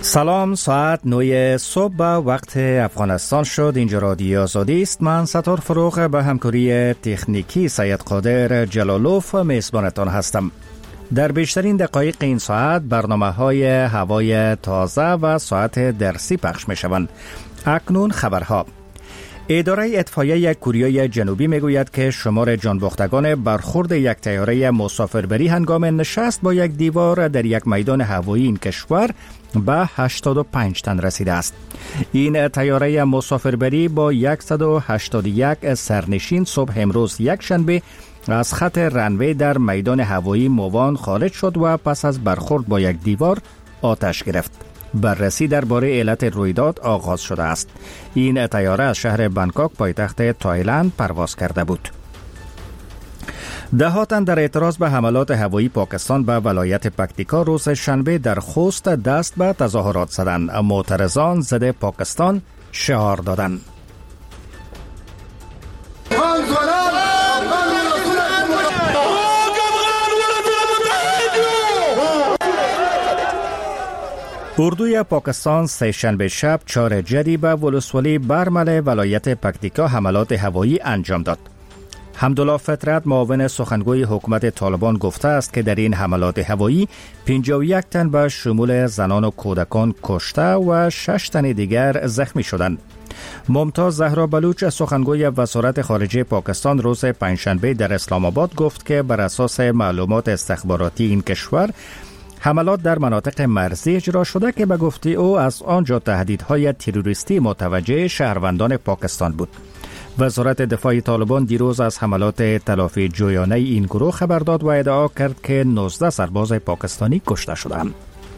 سلام، ساعت 9 صبح به وقت افغانستان شد. اینجا رادیو آزادی است. من ستار فروغ به همکاری تکنیکی سید قادر جلالوف میزبانتان هستم. در بیشترین دقایق این ساعت برنامه‌های هوای تازه و ساعت درسی پخش می‌شوند. اکنون خبرها. اداره اطفایه کوریای جنوبی میگوید که شمار جانباختگان برخورد یک طیاره مسافربری هنگام نشست با یک دیوار در یک میدان هوایی این کشور به 85 تن رسیده است. این طیاره مسافربری با 181 سرنشین صبح امروز یک شنبه از خط رنوی در میدان هوایی موان خارج شد و پس از برخورد با یک دیوار آتش گرفت. بررسی درباره علت رویداد آغاز شده است. این طیاره از شهر بانکوک پایتخت تایلند پرواز کرده بود. دهها تن در اعتراض به حملات هوایی پاکستان به ولایت پکتیکا روز شنبه در خوست دست به تظاهرات زدند. معترضان ضد پاکستان شعار دادند. اردوی پاکستان سه‌شنبه شب 4 جدی به ولسوالی برمل ولایت پکتیکا حملات هوایی انجام داد. حمدالله فطرت معاون سخنگوی حکومت طالبان گفته است که در این حملات هوایی 51 تن به شمول زنان و کودکان کشته و 6 تن دیگر زخمی شدند. ممتاز زهرا بلوچ سخنگوی وزارت خارجه پاکستان روز پنجشنبه در اسلام آباد گفت که بر اساس معلومات استخباراتی این کشور حملات در مناطق مرزی اجرا شده که به گفته او از آنجا تهدیدهای تروریستی متوجه شهروندان پاکستان بود. وزارت دفاع طالبان دیروز از حملات تلافی جویانه این گروه خبر داد و ادعا کرد که 19 سرباز پاکستانی کشته شدند.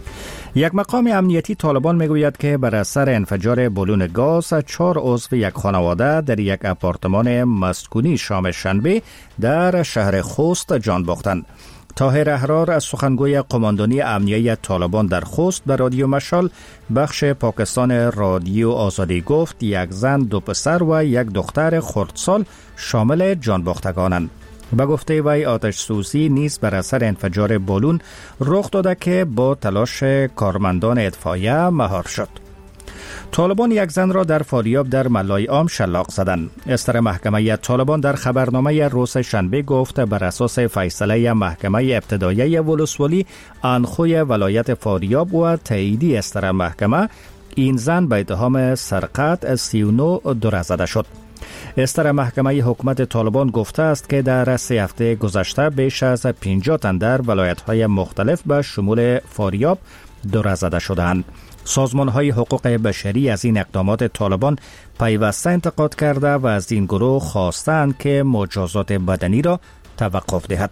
یک مقام امنیتی طالبان میگوید که بر اثر انفجار بالون گاز 4 عضو یک خانواده در یک آپارتمان مسکونی شام شنبه در شهر خوست جان باختند. طاهر احرار از سخنگوی قماندانی امنیه طالبان در خوست به رادیو مشال بخش پاکستان رادیو آزادی گفت یک زن، 2 پسر و یک دختر خردسال شامل جانباختگانند. به گفته وی آتش سوزی نیز بر اثر انفجار بالون رخ داده که با تلاش کارمندان اطفایه مهار شد. طالبان یک زن را در فاریاب در ملای عام شلاق زدند. استر محکمه طالبان در خبرنامه روز شنبه گفت بر اساس فیصله محکمه ابتدایی ولسوالی انخوی ولایت فاریاب و تاییدی استر محکمه این زن به اتهام سرقت 39 دور زده شد. استر محکمه حکومت طالبان گفته است که در 3 هفته گذشته بیش از 50 تن در ولایت‌های مختلف به شمول فاریاب دور زده شدند. سازمان‌های حقوق بشری از این اقدامات طالبان پیوسته انتقاد کرده و از این گروه خواستند که مجازات بدنی را توقف دهد.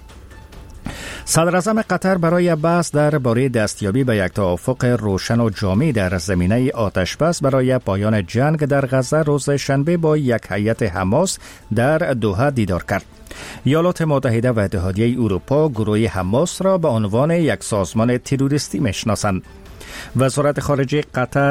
صدراعظم قطر برای بحث درباره دستیابی به یک توافق روشن و جامع در زمینه آتش‌بس برای پایان جنگ در غزه روز شنبه با یک هیئت حماس در دوحه دیدار کرد. ایالات متحده و اتحادیه اروپا گروه حماس را به عنوان یک سازمان تروریستی می‌شناسند. وزارت خارجه قطر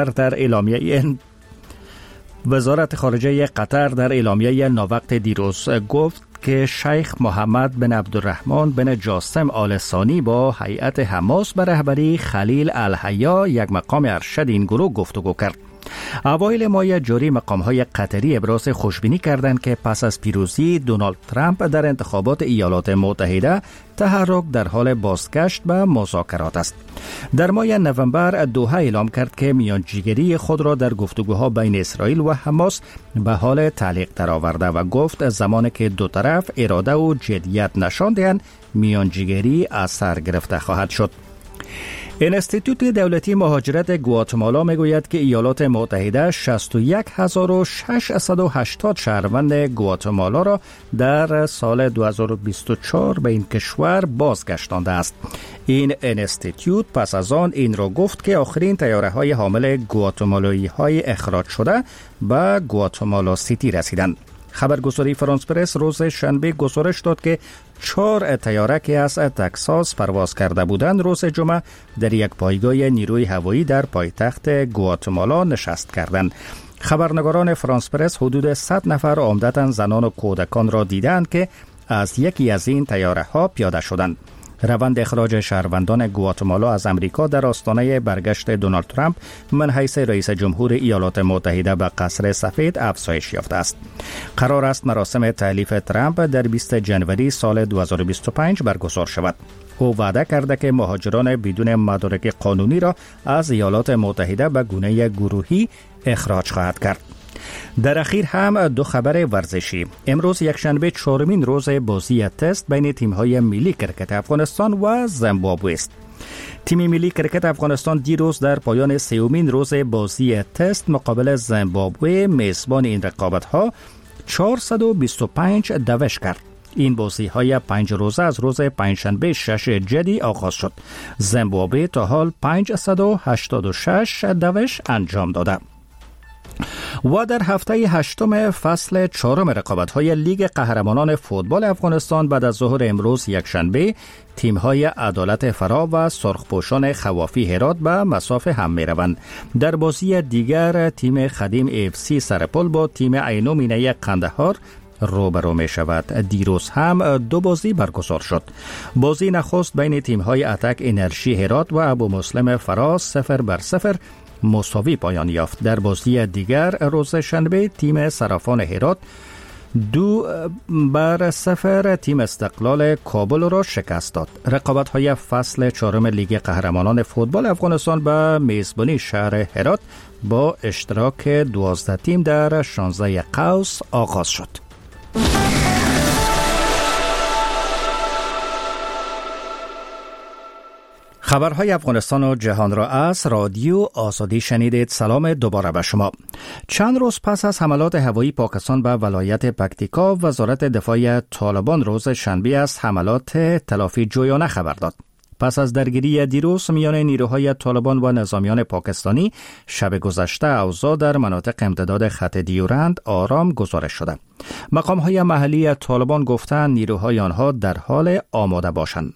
در اعلامیه ناوقت دیروز گفت که شیخ محمد بن عبدالرحمن بن جاسم آل ثانی با هیئت حماس به رهبری خلیل الحیا یک مقام ارشد این گروه گفتگو کرد. اوایل ماه جاری مقام‌های قطری ابراز خوشبینی کردند که پس از پیروزی دونالد ترامپ در انتخابات ایالات متحده تحرک در حال بازگشت به مذاکرات است. در ماه نوامبر دوحه اعلام کرد که میانجیگری خود را در گفتگوها بین اسرائیل و حماس به حال تعلیق درآورده و گفت زمانی که دو طرف اراده و جدیت نشان دهند میانجیگری از سر گرفته خواهد شد. انستیتوت دولتی مهاجرت گواتمالا میگوید که ایالات متحده 61680 شهروند گواتمالا را در سال 2024 به این کشور بازگشتانده است. این انستیتوت پس از آن این را گفت که آخرین طیاره های حامل گواتمالایی های اخراج شده به گواتمالا سیتی رسیدند. خبرگزاری فرانس پرس روز شنبه گزارش داد که 4 طیاره که از تگزاس پرواز کرده بودند روز جمعه در یک پایگاه نیروی هوایی در پایتخت گواتمالا نشست کردند. خبرنگاران فرانس پرس حدود 100 نفر عمدتاً زنان و کودکان را دیدند که از یکی از این طیاره ها پیاده شدند. روند اخراج شهروندان گواتمالا از امریکا در آستانه برگشت دونالد ترامپ من حیث رئیس جمهور ایالات متحده به قصر سفید افزایش یافته است. قرار است مراسم تحلیف ترامپ در 20 جنوری سال 2025 برگزار شود. او وعده کرده که مهاجران بدون مدارک قانونی را از ایالات متحده به گونه گروهی اخراج خواهد کرد. در اخیر هم دو خبر ورزشی. امروز یکشنبه 4مین روز بازی تست بین تیم‌های ملی کرکت افغانستان و زیمبابوه است. تیم ملی کرکت افغانستان دیروز در پایان 3مین روز بازی تست مقابل زیمبابوه میزبان این رقابت‌ها 425 دوش کرد. این بازی‌های 5 روزه از روز پنجشنبه 6 جدی آغاز شد. زیمبابوه تا حال 586 دوش انجام داده. و در هفته 8 فصل 4 رقابت‌های لیگ قهرمانان فوتبال افغانستان بعد از ظهر امروز یکشنبه تیم‌های عدالت فرا و سرخپوشان خوافی هرات به مسافه هم می‌روند. در بازی دیگر تیم خدیم FC سرپل با تیم عینو مینه قندهار روبرو می شود. دیروز هم دو بازی برگزار شد. بازی نخست بین تیم‌های اتک انرژی هرات و ابو مسلم فرا 0-0 مساوی پایان یافت. در بازی دیگر روز شنبه تیم صرافان هرات 2-0 تیم استقلال کابل را شکست داد. رقابت‌های فصل 4 لیگ قهرمانان فوتبال افغانستان به میزبانی شهر هرات با اشتراک 12 تیم در 16 قوس آغاز شد. خبرهای افغانستان و جهان را از رادیو آزادی شنیدید. سلام دوباره به شما. چند روز پس از حملات هوایی پاکستان به ولایت پکتیکا، وزارت دفاع طالبان روز شنبه از حملات تلافی جویانه خبر داد. پس از درگیری دیروز میان نیروهای طالبان و نظامیان پاکستانی، شب گذشته اوضاع در مناطق امتداد خط دیورند آرام گزارش شده. مقام‌های محلی طالبان گفتند نیروهای آنها در حال آماده باشند.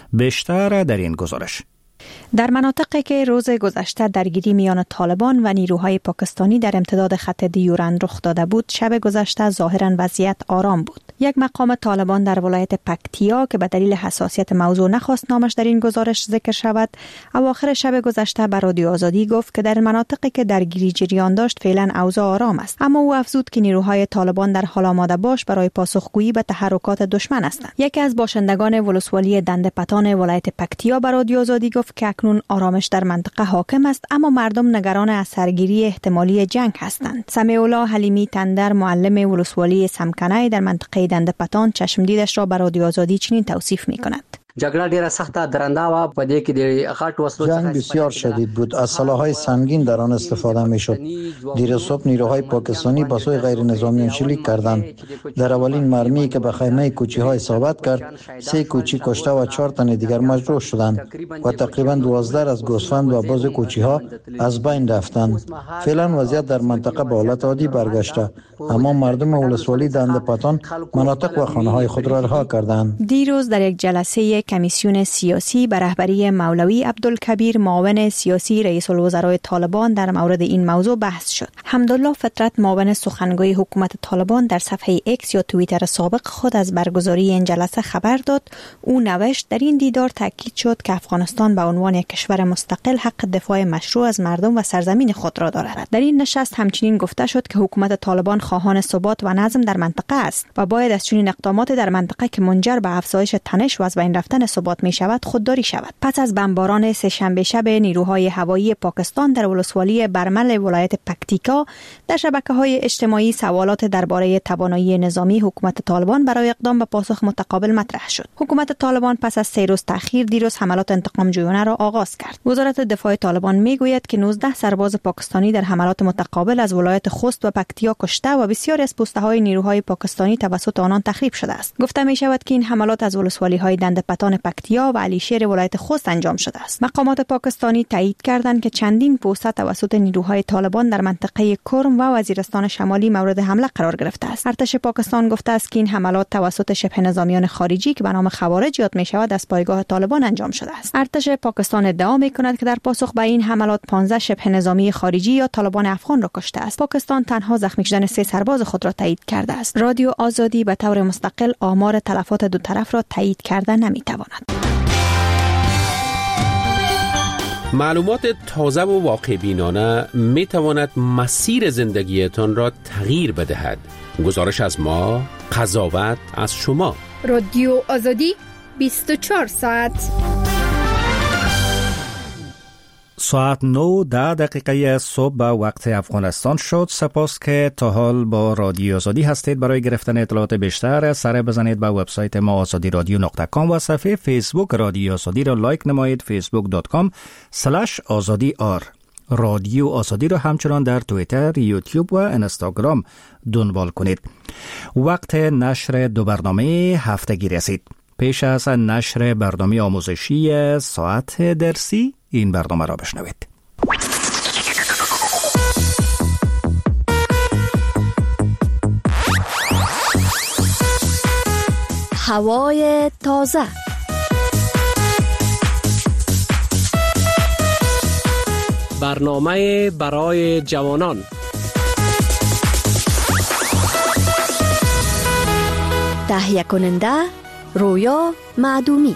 بیشتر در این گزارش. در مناطقی که روز گذشته درگیری میان طالبان و نیروهای پاکستانی در امتداد خط دیورند رخ داده بود، شب گذشته ظاهراً وضعیت آرام بود. یک مقام طالبان در ولایت پکتیا که به دلیل حساسیت موضوع نخواست نامش در این گزارش ذکر شود، اواخر شب گذشته به رادیو آزادی گفت که در مناطقی که درگیری جریان داشت فعلا اوضاع آرام است، اما او افزود که نیروهای طالبان در حال آماده باش برای پاسخگویی به تحرکات دشمن هستند. یکی از باشندگان ولسوالی دنده پتان ولایت پکتیا به رادیو آزادی گفت که اکنون آرامش در منطقه حاکم است، اما مردم نگران از سرگیری احتمالی جنگ هستند. سمیع الله حلیمی تندر، معلم ولسوالی سمکنه در منطقه دنده پتان، چشمدیدش را به رادیو آزادی چنین توصیف می‌کند. جګړه ډیره سخته درنده و په دې کې د غټ وسلو جنگ بسیار شدید بود. از سلاح‌های سنگین در آن استفاده می‌شد. دیر صبح نیروهای پاکستانی با سوی غیر نظامیان شلیک کردند. در اولین مرمی که به خیمه کوچی‌ها اصابت کرد، 3 کوچی کشته و 4 تن دیگر مجروح شدند و تقریباً 12 از گوسفند و باز کوچی‌ها از بین رفتند. فعلا وضعیت در منطقه به حالت عادی برگشته، اما مردم ولسوالی دنده پتان مناطق و خانه‌های خود را رها کردند. دیروز در یک جلسه کمیسیون سیاسی به رهبری مولوی عبدالکبیر، معاون سیاسی رئیس الوزراء طالبان، در مورد این موضوع بحث شد. حمدالله فطرت، معاون سخنگوی حکومت طالبان، در صفحه ایکس یا توییتر سابق خود از برگزاری این جلسه خبر داد. او نوشت در این دیدار تاکید شد که افغانستان به عنوان یک کشور مستقل حق دفاع مشروع از مردم و سرزمین خود را دارد. در این نشست همچنین گفته شد که حکومت طالبان خواهان ثبات و نظم در منطقه است و باید از چنین اقدامات در منطقه که منجر به افزایش تنش و از بین رفتن ثبات می شود خودداری شود. پس از بمباران سه‌شنبه شب نیروهای هوایی پاکستان در ولسوالی برمل ولایت پکتیکا، در شبکه‌های اجتماعی سوالات درباره توانایی نظامی حکومت طالبان برای اقدام به پاسخ متقابل مطرح شد. حکومت طالبان پس از 3 روز تأخیر دیروز حملات انتقام جویانه را آغاز کرد. وزارت دفاع طالبان میگوید که 19 سرباز پاکستانی در حملات متقابل از ولایت خوست و پکتیا کشته و بسیاری از پوسته‌های نیروهای پاکستانی توسط آنان تخریب شده است. گفته می شود که این حملات از ولسوالی‌های دنده پتان پکتیا و علیشیر ولایت خوست انجام شده است. مقامات پاکستانی تایید کردند که چندین پوسته توسط نیروهای طالبان در منطقه کرم و وزیرستان شمالی مورد حمله قرار گرفته است. ارتش پاکستان گفته است که این حملات توسط شبه نظامیان خارجی که به نام خوارج یاد می شود از پایگاه طالبان انجام شده است. ارتش پاکستان ادعا می کند که در پاسخ به این حملات 15 شبه نظامی خارجی یا طالبان افغان را کشته است. پاکستان تنها زخمی شدن 3 سرباز خود را تایید کرده است. رادیو آزادی به طور مستقل آمار تلفات دو طرف را تایید کرده نمی تواند. معلومات تازه و واقع بینانه می تواند مسیر زندگیتان را تغییر بدهد. گزارش از ما، قضاوت از شما. رادیو آزادی 24 ساعت. ساعت 9:10 صبح به وقت افغانستان شد. سپاس که تا حال با رادیو آزادی هستید. برای گرفتن اطلاعات بیشتر سر بزنید به وبسایت ما azadiradio.com و صفحه فیسبوک رادیو آزادی را لایک نمایید. facebook.com/azadi رادیو آزادی را همچنان در توییتر، یوتیوب و اینستاگرام دنبال کنید. وقت نشر دو برنامه هفتگی رسید. پیش از نشر برنامه آموزشی ساعت درسی این برنامه را بشنوید. هوای تازه. برنامه برای جوانان. تهیه کننده رویا معدومی.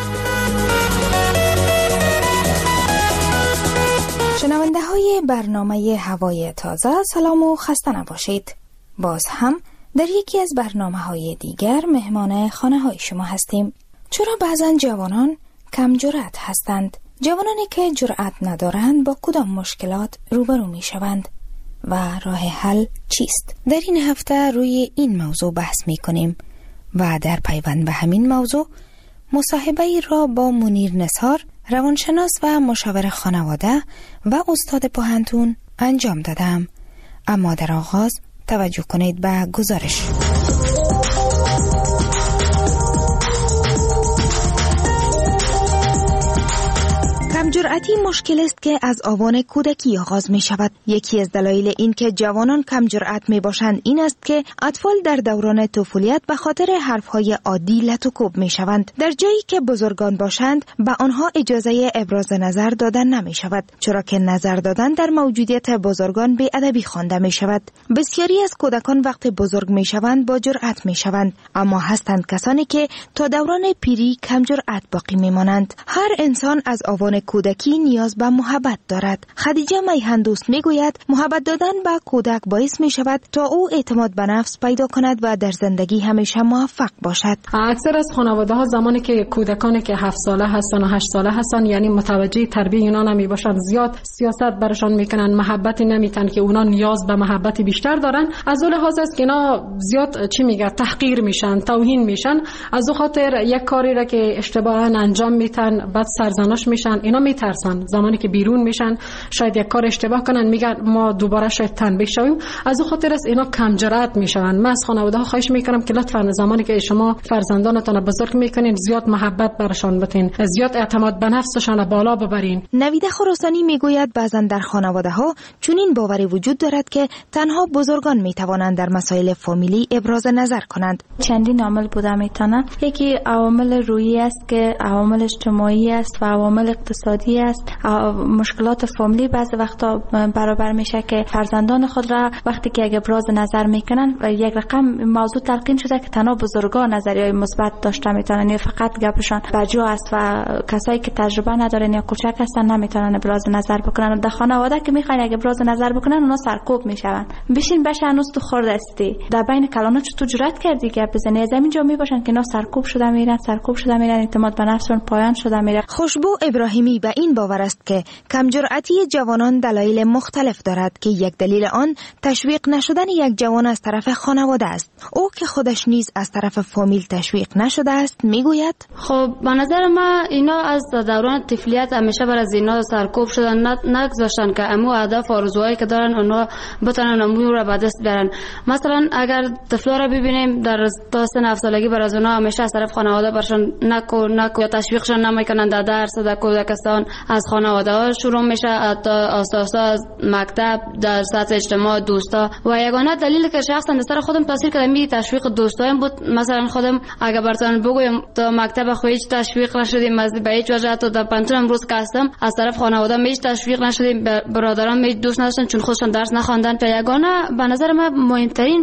شنونده های برنامه هوای تازه، سلام و خسته نباشید. باز هم در یکی از برنامه های دیگر مهمان خانه های شما هستیم. چرا بعضا جوانان کم جرأت هستند؟ جوانانی که جرأت ندارند با کدام مشکلات روبرو می شوند و راه حل چیست؟ در این هفته روی این موضوع بحث می کنیم و در پیوند به همین موضوع مصاحبه‌ای را با منیر نثار، روانشناس و مشاور خانواده و استاد پوهنتون انجام دادم. اما در آغاز توجه کنید به گزارش. کمجرأتی مشکل است که از آوان کودکی آغاز می شود. یکی از دلایل این که جوانان کمجرأت می باشند این است که اطفال در دوران طفولیت به خاطر حرفهای عادی لت و کوب می شوند. در جایی که بزرگان باشند به آنها اجازه ابراز نظر دادن نمی شود، چرا که نظر دادن در موجودیت بزرگان بی‌ادبی خوانده می شود. بسیاری از کودکان وقتی بزرگ می شوند با جرأت می شوند، اما هستند کسانی که تا دوران پیری کمجرأت باقی می مانند. هر انسان از آوان کودکی نیاز به محبت دارد. خدیجه میهندوست میگوید محبت دادن به کودک باعث می شود تا او اعتماد به نفس پیدا کند و در زندگی همیشه موفق باشد. اکثر از خانواده ها زمانی که کودکانی که 7 ساله هستن و 8 ساله هستن، یعنی متوجه تربیت اونا نمی باشن، زیاد سیاست برشان میکنن، محبتی نمیتن که اونا نیاز به محبت بیشتر دارن. از اون لحاظ است که اینا زیاد تحقیر میشن، توهین میشن. از اون خاطر یک کاری را که اشتباها انجام میتن بعد سرزنش میشن. اینا میترسن زمانی که بیرون میشن شاید یک کار اشتباه کنن، میگن ما دوباره شاید تنبیه شویم. از اون خاطر است اینا کم جرأت میشن. من از خانواده ها خواهش میکنم که لطفا زمانی که شما فرزندانتون بزرگ میکنین زیاد محبت برشان بتین، زیاد اعتماد به نفسشان بالا ببرین. نویده خراسانی میگوید بعضا در خانواده ها چنین باوری وجود دارد که تنها بزرگان میتوانند در مسائل فامیلی ابراز نظر کنند. چندین عامل بوده میتونه. یکی عوامل روحی است که عوامل اجتماعی است و عوامل اقتصادی است. مشکلات فامیلی بعضی وقتا برابر میشه که فرزندان خود را وقتی که ابراز نظر میکنن و یک رقم موضوع تلقین شده که تنها بزرگان نظریه مثبت داشته میتونن یا فقط گپشان بجا است و کسایی که تجربه ندارن یا کوچک هستن نمیتونن ابراز نظر بکنن. در خانواده که میخواین اگه ابراز نظر بکنن اونا سرکوب میشون. بشین بشه هنوز تو خورد استی در بین کلانو چطور جرأت کردی گپ بزنی؟ از همین جا میباشن که اینا سرکوب شده میرن اعتماد به نفسشون پایان شده میره. خوشبو ابراهیمی به این باور است که کمجرأتی جوانان دلایل مختلف دارد که یک دلیل آن تشویق نشدن یک جوان از طرف خانواده است. او که خودش نیز از طرف فامیل تشویق نشده است میگوید خب به نظر من اینا از دوران طفولیت همیشه بر از اینا سرکوب شدن، نگذاشتن که امو اهداف و آرزوهایی که دارن اونا بتونن امور را به دست بیارن. مثلا اگر طفلا را ببینیم در تا سن 7 سالگی بر از اونا همیشه از طرف خانواده برشون نکو یا تشویقشون نمیکنن در درس در کودکستان. از خانواده ها شروع میشه تا آساسا از مکتب در سطح اجتماع دوستا و یگانه دلیلی که شخصا در سر خودم تاثیر کرده می تشویق دوستایم بود. مثلا خودم اگه براتون بگویم تا مکتب خو هیچ تشویق نشدیم، از به هیچ وجه تا در پنتون امروز که هستم از طرف خانواده هیچ تشویق نشدیم، برادران هیچ دوست نداشتن چون خودشون درس نخواندن. تا یگانه به نظر من مهمترین